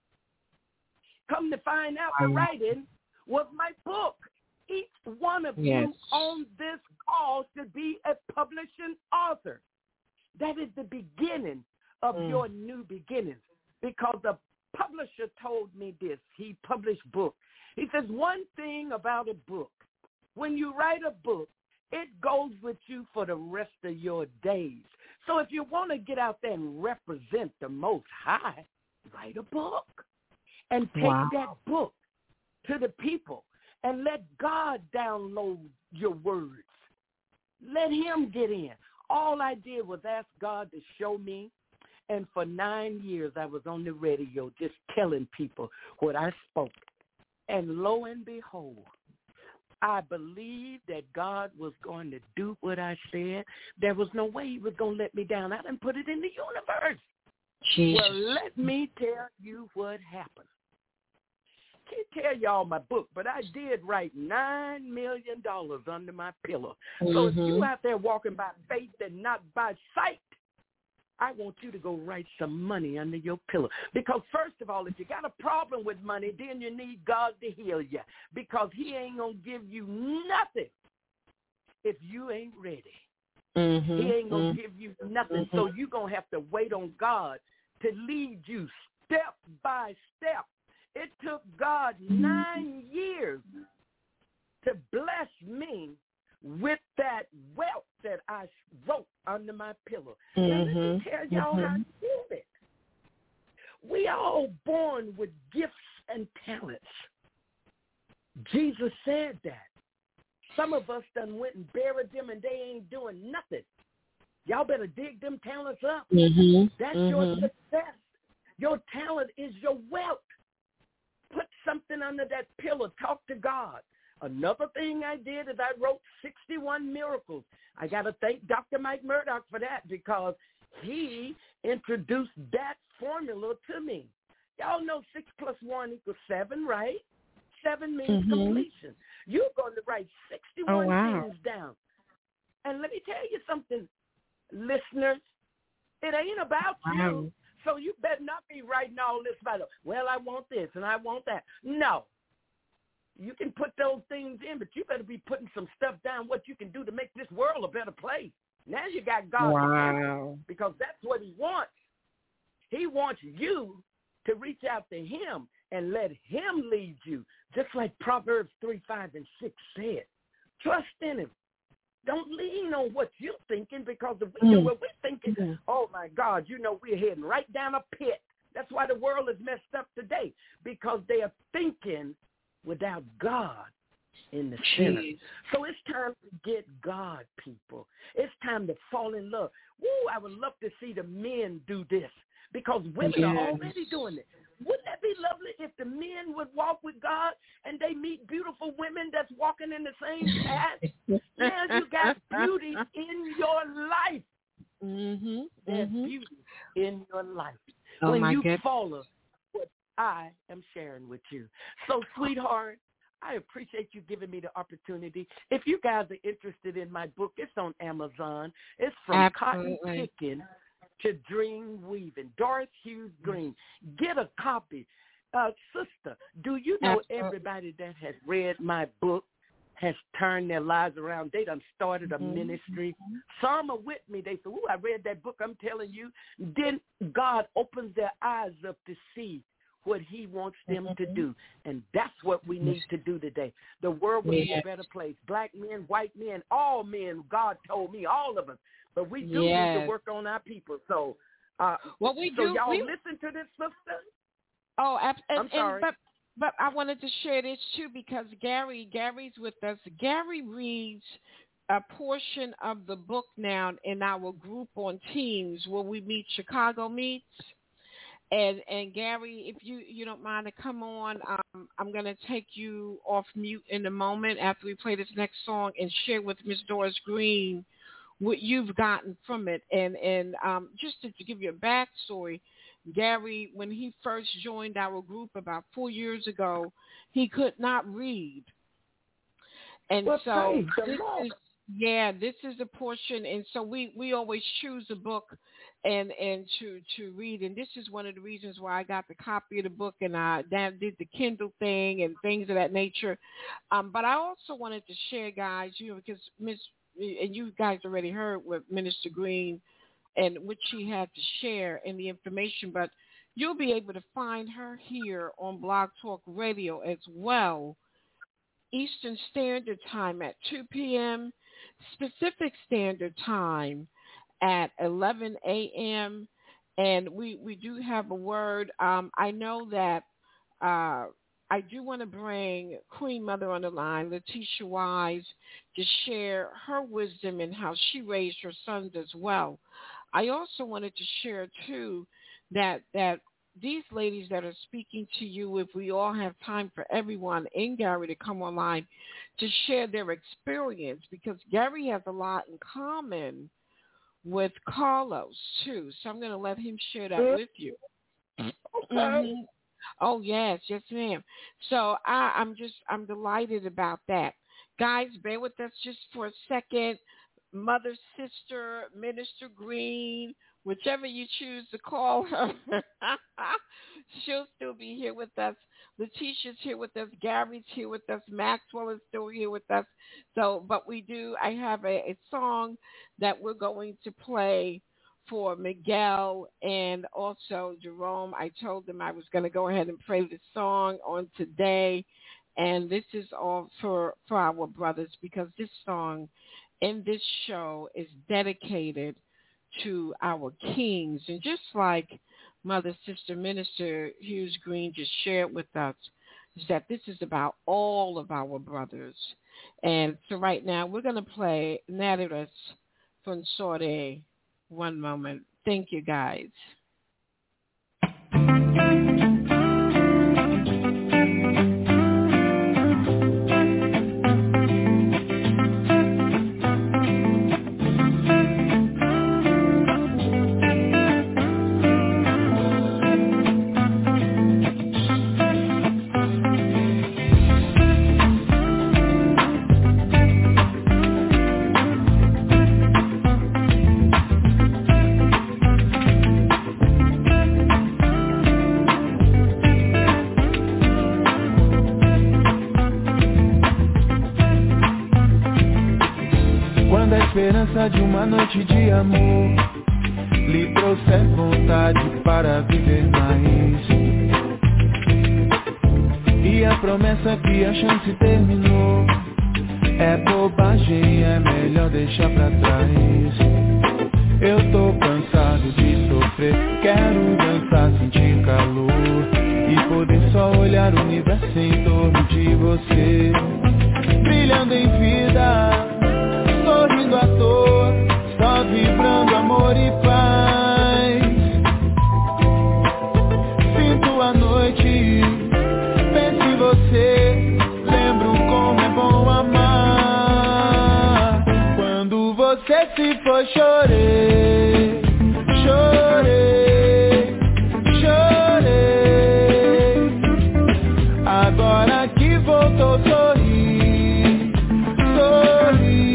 Speaker 7: Come to find out, the writing was my book. Each one of yes. you on this call should be a publishing author. That is the beginning of mm. your new beginnings, because the publisher told me this. He published books. He says, one thing about a book, when you write a book, it goes with you for the rest of your days. So if you want to get out there and represent the Most High, write a book and take
Speaker 3: wow.
Speaker 7: that book to the people and let God download your words. Let him get in. All I did was ask God to show me, and for nine years I was on the radio just telling people what I spoke. And lo and behold, I believed that God was going to do what I said. There was no way he was going to let me down. I didn't put it in the universe.
Speaker 3: Jesus.
Speaker 7: Well, let me tell you what happened. Can't tell y'all my book, but I did write nine million dollars under my pillow. Mm-hmm. So if you out there walking by faith and not by sight, I want you to go write some money under your pillow. Because first of all, if you got a problem with money, then you need God to heal you. Because he ain't going to give you nothing if you ain't ready.
Speaker 3: Mm-hmm.
Speaker 7: He ain't going to
Speaker 3: mm-hmm.
Speaker 7: give you nothing.
Speaker 3: Mm-hmm.
Speaker 7: So you're going to have to wait on God to lead you step by step. It took God nine years to bless me with that wealth that I wrote under my pillow.
Speaker 3: Mm-hmm.
Speaker 7: Now, let me tell y'all
Speaker 3: mm-hmm.
Speaker 7: how I did it. We all born with gifts and talents. Jesus said that. Some of us done went and buried them and they ain't doing nothing. Y'all better dig them talents up.
Speaker 3: Mm-hmm.
Speaker 7: That's
Speaker 3: mm-hmm.
Speaker 7: your success. Your talent is your wealth. Put something under that pillow. Talk to God. Another thing I did is I wrote sixty-one miracles. I got to thank Doctor Mike Murdoch for that because he introduced that formula to me. Y'all know six plus one equals seven, right? Seven means
Speaker 3: mm-hmm.
Speaker 7: completion. You're going to write sixty-one
Speaker 3: oh, wow.
Speaker 7: things down. And let me tell you something, listeners. It ain't about
Speaker 3: wow.
Speaker 7: you. So you better not be writing all this about, well, I want this and I want that. No. You can put those things in, but you better be putting some stuff down, what you can do to make this world a better place. Now you got God
Speaker 3: wow.
Speaker 7: because that's what he wants. He wants you to reach out to him and let him lead you, just like Proverbs three, five, and six said. Trust in him. Don't lean on what you're thinking because if we
Speaker 3: mm.
Speaker 7: do what we're thinking, mm. oh, my God, you know we're heading right down a pit. That's why the world is messed up today, because they are thinking without God in the center. So it's time to get God, people. It's time to fall in love. Woo, I would love to see the men do this because women
Speaker 3: yes.
Speaker 7: are already doing it. Wouldn't that be lovely if the men would walk with God and they meet beautiful women that's walking in the same path? Now you got beauty in your life.
Speaker 3: Mm-hmm.
Speaker 7: There's
Speaker 3: mm-hmm.
Speaker 7: beauty in your life
Speaker 3: oh,
Speaker 7: when
Speaker 3: my
Speaker 7: you
Speaker 3: goodness.
Speaker 7: follow what I am sharing with you. So, sweetheart, I appreciate you giving me the opportunity. If you guys are interested in my book, it's on Amazon. It's From
Speaker 3: Absolutely.
Speaker 7: Cotton Picking to Dream Weaving. Doris Hughes Green. Get a copy. Uh, sister, do you know
Speaker 3: Absolutely.
Speaker 7: everybody that has read my book has turned their lives around? They done started a
Speaker 3: mm-hmm.
Speaker 7: ministry. Some are with me. They say, ooh, I read that book. I'm telling you. Then God opens their eyes up to see what he wants them
Speaker 3: mm-hmm.
Speaker 7: to do. And that's what we need to do today. The world will
Speaker 3: yes.
Speaker 7: be a better place. Black men, white men, all men, God told me, all of us. But we do
Speaker 3: yes.
Speaker 7: need to work on our people. So, uh,
Speaker 3: well, we
Speaker 7: so
Speaker 3: do,
Speaker 7: y'all
Speaker 3: we,
Speaker 7: listen to this, sister.
Speaker 3: Oh, and,
Speaker 7: I'm sorry.
Speaker 3: And, but, but I wanted to share this, too, because Gary, Gary's with us. Gary reads a portion of the book now in our group on Teams where we meet Chicago Meets. And and Gary, if you, you don't mind to come on, um, I'm going to take you off mute in a moment after we play this next song and share with Miss Doris Green what you've gotten from it. And, and um, just to, to give you a backstory, Gary, when he first joined our group about four years ago, he could not read. And
Speaker 7: well,
Speaker 3: so this is, yeah, this is a portion. And so we, we always choose a book and, and to, to read. And this is one of the reasons why I got the copy of the book and I did the Kindle thing and things of that nature. Um, but I also wanted to share, guys, you know, because Miss, and you guys already heard what Minister Green and what she had to share in the information, but you'll be able to find her here on Blog Talk Radio as well, Eastern Standard Time at two p.m., Pacific Standard Time at eleven a.m., and we, we do have a word. Um, I know that uh, I do want to bring Queen Mother on the line, Letitia Wise, to share her wisdom and how she raised her sons as well. I also wanted to share, too, that that these ladies that are speaking to you, if we all have time for everyone and Gary to come online to share their experience, because Gary has a lot in common with Carlos, too. So I'm going to let him share that with you.
Speaker 7: Okay.
Speaker 3: Mm-hmm. Oh, yes. Yes, ma'am. So I, I'm just, I'm delighted about that. Guys, bear with us just for a second. Mother, Sister, Minister Green, whichever you choose to call her. She'll still be here with us. Letitia's here with us. Gary's here with us. Maxwell is still here with us. So, but we do, I have a, a song that we're going to play for Miguel and also Jerome. I told them I was going to go ahead and play this song on today. And this is all for, for our brothers, because this song in this show is dedicated to our kings. And just like Mother, Sister, Minister Hughes Green just shared with us, is that this is about all of our brothers. And so right now we're going to play Naderas Fonsore. One moment. Thank you, guys.
Speaker 8: De uma noite de amor lhe trouxe vontade para viver mais, e a promessa que a chance terminou é bobagem, é melhor deixar pra trás. Eu tô cansado de sofrer, quero dançar, sentir calor e poder só olhar o universo em torno de você, brilhando em vida, sorrindo à toa, só vibrando amor e paz. Sinto a noite, penso em você, lembro como é bom amar. Quando você se for, chorei, chorei, chorei. Agora que voltou, sorri, sorri.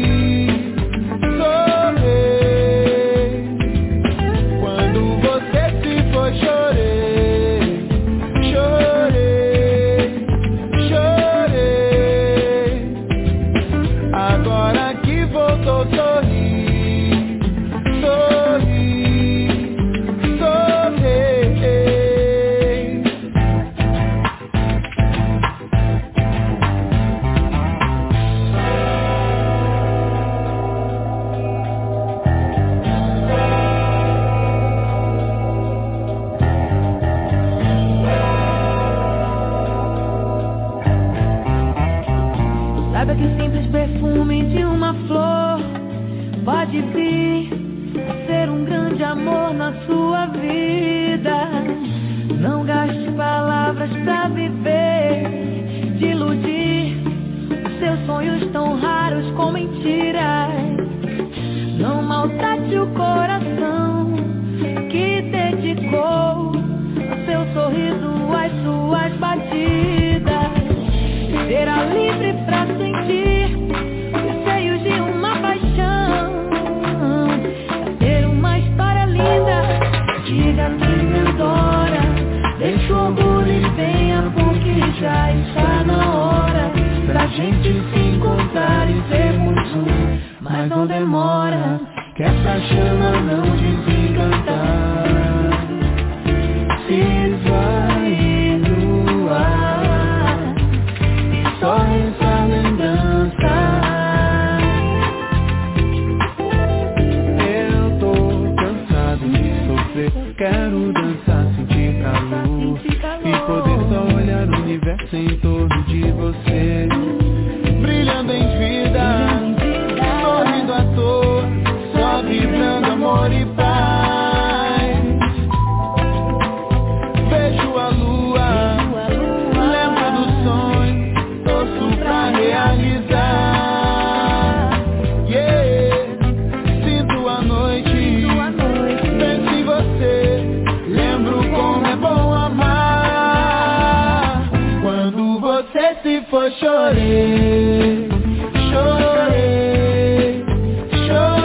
Speaker 8: Chorei, chorei, chorei.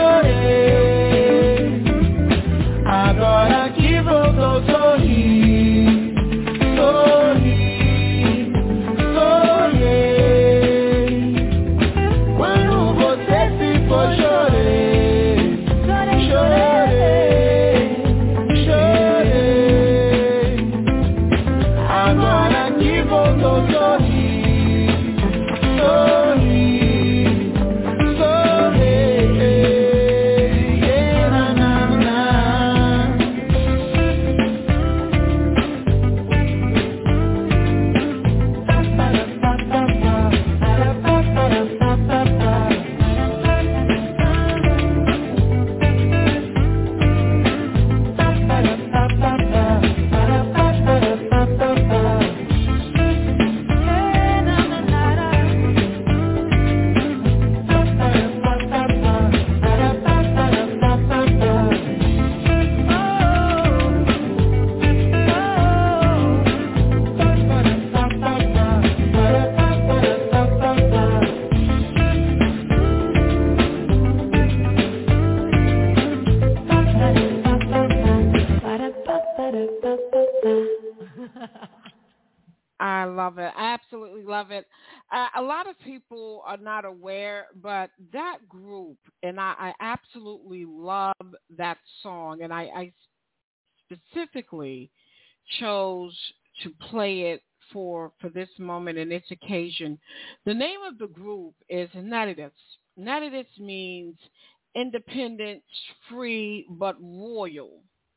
Speaker 3: I love it. I absolutely love it. Uh, a lot of people are not aware, but that group, and I, I absolutely love that song, and I, I specifically chose to play it for, for this moment and this occasion. The name of the group is Naritas. Naritas means independent, free, but royal,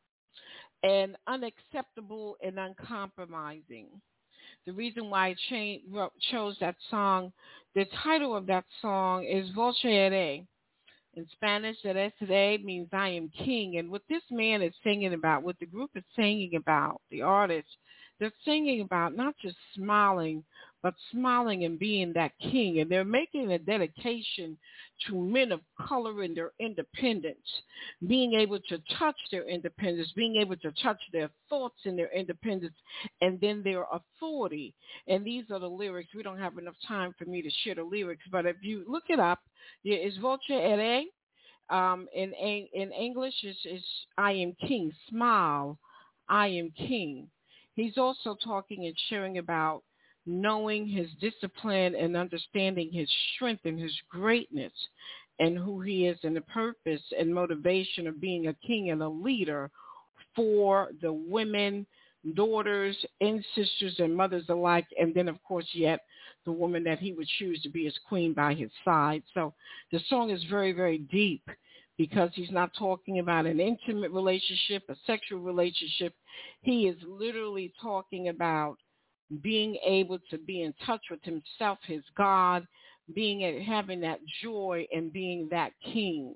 Speaker 3: and unacceptable and uncompromising. The reason why I cha- chose that song, the title of that song is Voce Heiré. In Spanish, Heiré means I am king. And what this man is singing about, what the group is singing about, the artist, they're singing about not just smiling, but smiling and being that king. And they're making a dedication to men of color in their independence, being able to touch their independence, being able to touch their thoughts in their independence, and then their authority. And these are the lyrics. We don't have enough time for me to share the lyrics, but if you look it up, it's Voce Heiré. Um, in, in English, is is I am king. Smile, I am king. He's also talking and sharing about knowing his discipline and understanding his strength and his greatness and who he is and the purpose and motivation of being a king and a leader for the women, daughters, and sisters and mothers alike, and then, of course, yet the woman that he would choose to be his queen by his side. So the song is very, very deep, because he's not talking about an intimate relationship, a sexual relationship. He is literally talking about being able to be in touch with himself, his God, being having that joy and being that king.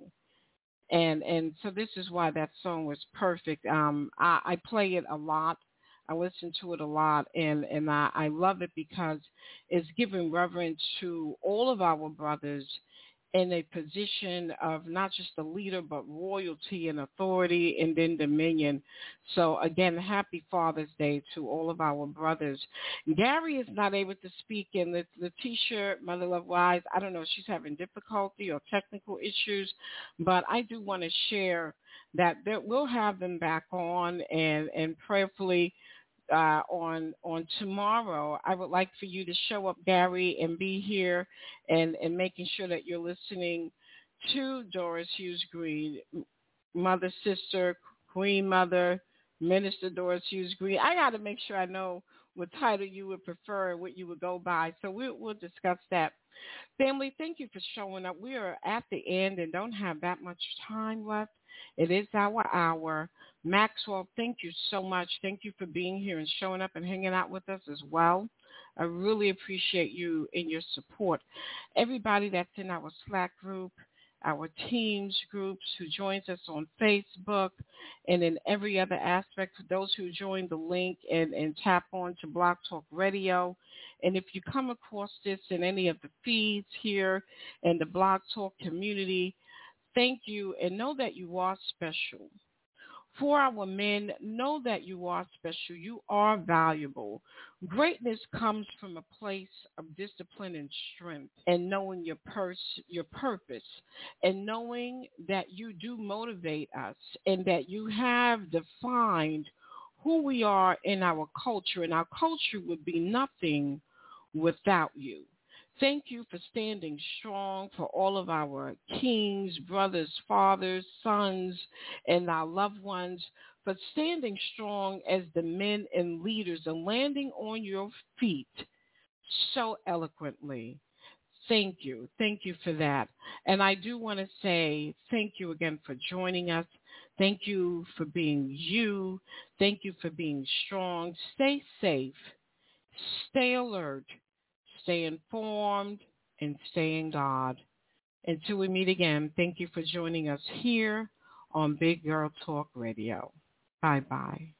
Speaker 3: And and so this is why that song was perfect. Um, I, I play it a lot. I listen to it a lot, and, and I, I love it because it's giving reverence to all of our brothers in a position of not just a leader, but royalty and authority and then dominion. So, again, happy Father's Day to all of our brothers. Gary is not able to speak, and the, the T-shirt, Mother Love Wise, I don't know if she's having difficulty or technical issues, but I do want to share that, that we'll have them back on, and, and prayerfully, Uh, on on tomorrow, I would like for you to show up, Gary, and be here and, and making sure that you're listening to Doris Hughes Green, Mother, Sister, Queen Mother, Minister Doris Hughes Green. I got to make sure I know what title you would prefer, what you would go by. So we'll, we'll discuss that. Family, thank you for showing up. We are at the end and don't have that much time left. It is our hour. Maxwell, thank you so much. Thank you for being here and showing up and hanging out with us as well. I really appreciate you and your support. Everybody that's in our Slack group, our teams groups, who joins us on Facebook and in every other aspect, for those who join the link and, and tap on to Blog Talk Radio. And if you come across this in any of the feeds here in the Blog Talk community, thank you, and know that you are special. For our men, know that you are special. You are valuable. Greatness comes from a place of discipline and strength, and knowing your pers- your purpose, and knowing that you do motivate us, and that you have defined who we are in our culture, and our culture would be nothing without you. Thank you for standing strong for all of our kings, brothers, fathers, sons, and our loved ones, for standing strong as the men and leaders and landing on your feet so eloquently. Thank you. Thank you for that. And I do want to say thank you again for joining us. Thank you for being you. Thank you for being strong. Stay safe. Stay alert. Stay informed, and stay in God. Until we meet again, thank you for joining us here on Big Girl Talk Radio. Bye-bye.